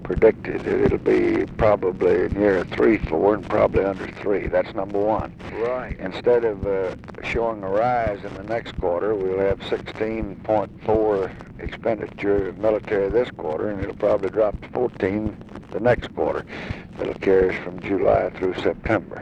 predicted that it'll be probably near a 3.4 and probably under 3. That's number one. Right. Instead of showing a rise in the next quarter, we'll have 16.4 expenditure of military this quarter, and it'll probably drop to 14 the next quarter. It'll carry us from July through September.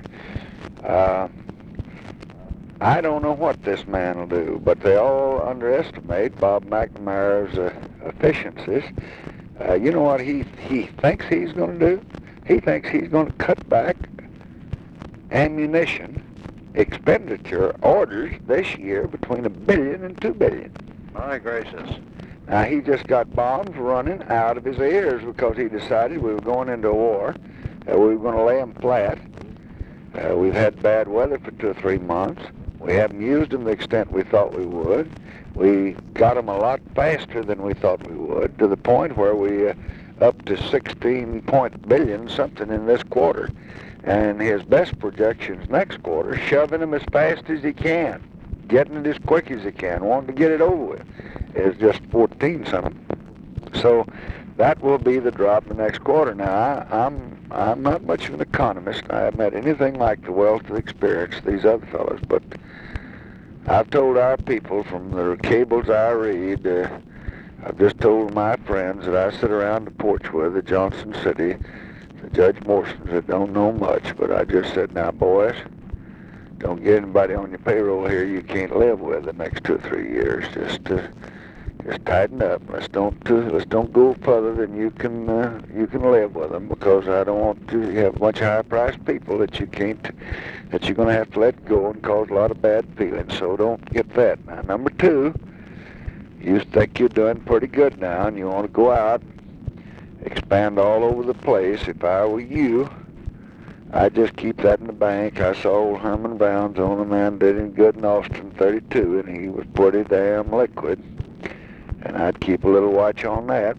I don't know what this man will do, but they all underestimate Bob McNamara's efficiencies. You know what he thinks he's going to do? He thinks he's going to cut back ammunition expenditure orders this year between $1 billion and $2 billion. My gracious. Now, he just got bombs running out of his ears because he decided we were going into a war. We were going to lay them flat. We've had bad weather for 2 or 3 months. We haven't used them the extent we thought we would. We got them a lot faster than we thought we would, to the point where we up to 16 billion something in this quarter. And his best projections next quarter, shoving them as fast as he can, getting it as quick as he can, wanting to get it over with, is just 14 something. So that will be the drop in the next quarter. Now, I'm not much of an economist. I haven't had anything like the wealth of experience these other fellows, but I've told our people from the cables I read, I've just told my friends that I sit around the porch with at Johnson City, the Judge Morsons that don't know much, but I just said, now boys, don't get anybody on your payroll here you can't live with the next 2 or 3 years. Just tighten up. Let's don't go further than you can live with them, because I don't want to have a bunch of high-priced people that you're going to have to let go and cause a lot of bad feelings. So don't get that. Now, number 2, you think you're doing pretty good now, and you want to go out, expand all over the place. If I were you, I'd just keep that in the bank. I saw old Herman Brown's on a man did him good in Austin 32, and he was pretty damn liquid. And I'd keep a little watch on that.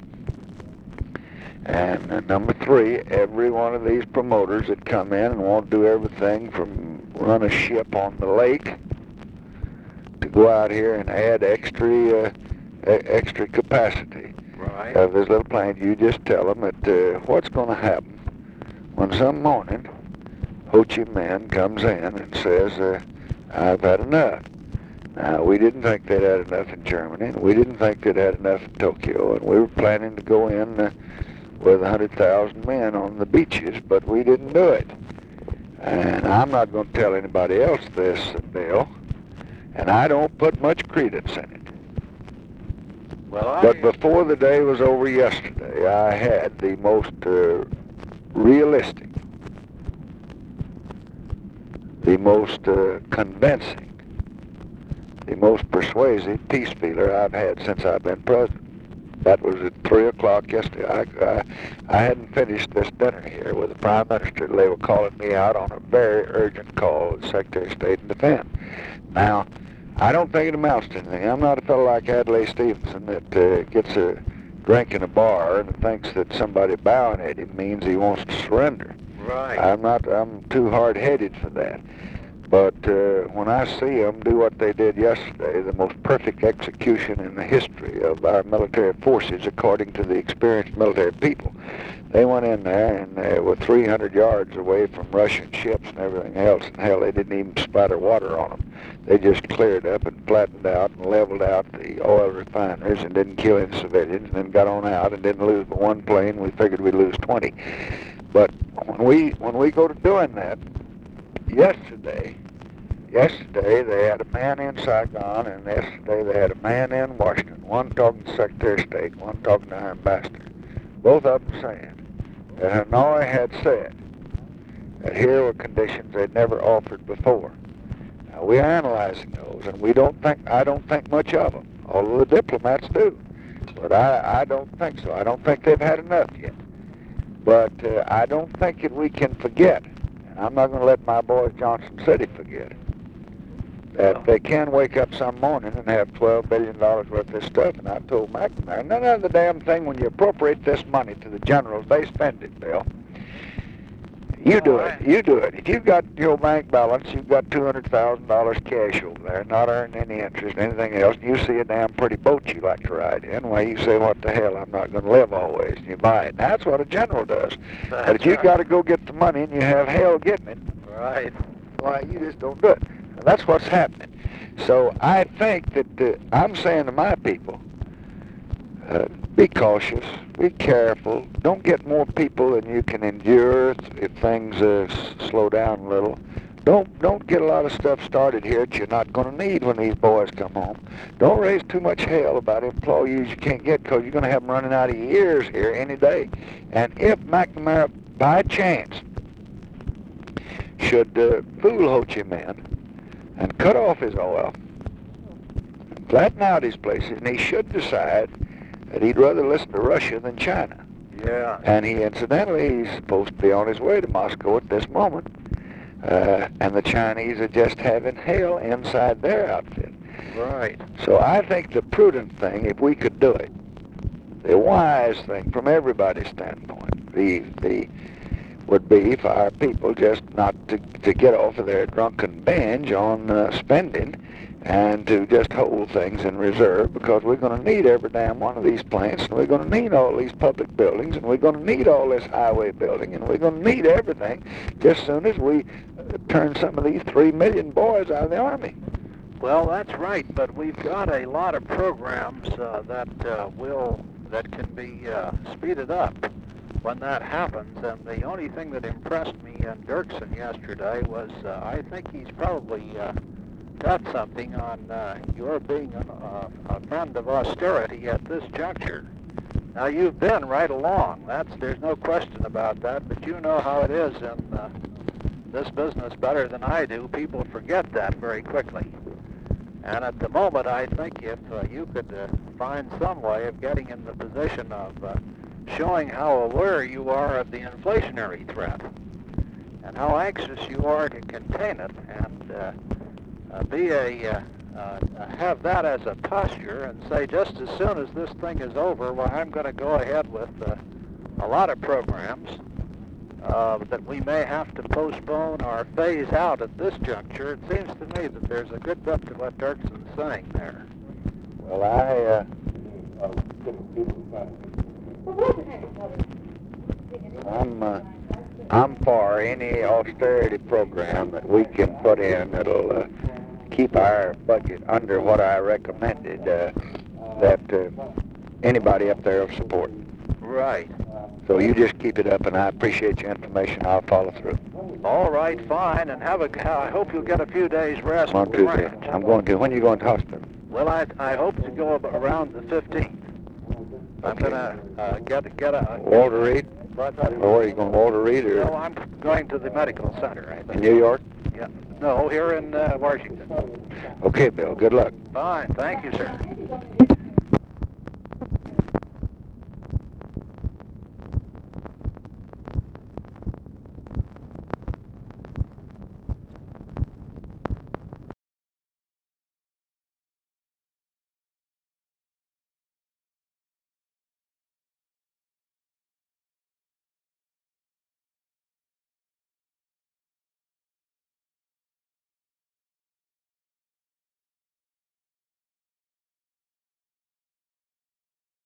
And number 3, every one of these promoters that come in and want to do everything from run a ship on the lake to go out here and add extra capacity Right. of this little plane, you just tell them that what's going to happen when some morning Ho Chi Minh comes in and says, I've had enough. Now, we didn't think they'd had enough in Germany, and we didn't think they'd had enough in Tokyo, and we were planning to go in with 100,000 men on the beaches, but we didn't do it. And I'm not going to tell anybody else this, Bill, and I don't put much credence in it. Well, But before the day was over yesterday, I had the most realistic, the most convincing, the most persuasive peace feeler I've had since I've been president. That was at 3 o'clock yesterday. I hadn't finished this dinner here with the Prime Minister. They were calling me out on a very urgent call, the Secretary of State and Defense. Now, I don't think it amounts to anything. I'm not a fellow like Adlai Stevenson that gets a drink in a bar and thinks that somebody bowing at him means he wants to surrender. Right. I'm too hard-headed for that. But when I see them do what they did yesterday, the most perfect execution in the history of our military forces, according to the experienced military people, they went in there and they were 300 yards away from Russian ships and everything else, and hell, they didn't even splatter water on them. They just cleared up and flattened out and leveled out the oil refineries and didn't kill any civilians, and then got on out and didn't lose but one plane. We figured we'd lose 20. But when we go to doing that, yesterday they had a man in Saigon, and yesterday they had a man in Washington, one talking to the Secretary of State, one talking to our ambassador, both of them saying that Hanoi had said that here were conditions they'd never offered before. Now, we're analyzing those, and I don't think much of them, although the diplomats do. But I don't think so. I don't think they've had enough yet. But I don't think that we can forget, and I'm not going to let my boys Johnson City forget it, that they can wake up some morning and have $12 billion worth of this stuff. And I told McNamara, none of the damn thing, when you appropriate this money to the generals, they spend it, Bill. You do All it. right. You do it. If you've got your bank balance, you've got $200,000 cash over there, not earning any interest, anything else, and you see a damn pretty boat you like to ride in, well, you say, what the hell, I'm not going to live always, and you buy it. That's what a general does. That's But if you've right. got to go get the money and you have hell getting it, Right. why, you just don't do it. And that's what's happening. So I think that I'm saying to my people, be cautious, be careful, don't get more people than you can endure if things slow down a little. Don't get a lot of stuff started here that you're not going to need when these boys come home. Don't raise too much hell about employees you can't get, because you're going to have them running out of years here any day. And if McNamara, by chance, should fool Ho Chi Minh and cut off his oil, flatten out his places, and he should decide that he'd rather listen to Russia than China. Yeah. And he, incidentally, he's supposed to be on his way to Moscow at this moment. And the Chinese are just having hell inside their outfit. Right. So I think the prudent thing, if we could do it, the wise thing from everybody's standpoint, the would be for our people just not to get off of their drunken binge on spending, and to just hold things in reserve, because we're going to need every damn one of these plants, and we're going to need all these public buildings, and we're going to need all this highway building, and we're going to need everything just as soon as we turn some of these 3 million boys out of the Army. Well, that's right, but we've got a lot of programs that can be speeded up when that happens. And the only thing that impressed me in Dirksen yesterday was I think he's probably got something on your being a friend of austerity at this juncture. Now, you've been right along. There's no question about that, but you know how it is in this business better than I do. People forget that very quickly. And at the moment, I think if you could find some way of getting in the position of showing how aware you are of the inflationary threat and how anxious you are to contain it, and have that as a posture, and say, just as soon as this thing is over, well, I'm going to go ahead with a lot of programs that we may have to postpone or phase out at this juncture. It seems to me that there's a good bit to what Dirksen's saying there. Well, I'm for any austerity program that we can put in that'll keep our budget under what I recommended, that anybody up there will support. Right. So you just keep it up, and I appreciate your information. I'll follow through. All right, fine, and I hope you'll get a few days rest. I'm going to. I'm going to. When are you going to hospital? Well, I hope to go around the 15th. I'm going to get a... Walter Reed? What? Or are you going to Walter Reed? Or No, I'm going to the medical center, I think. in New York? Yeah. No, here in Washington. Okay, Bill. Good luck. Fine. Thank you, sir.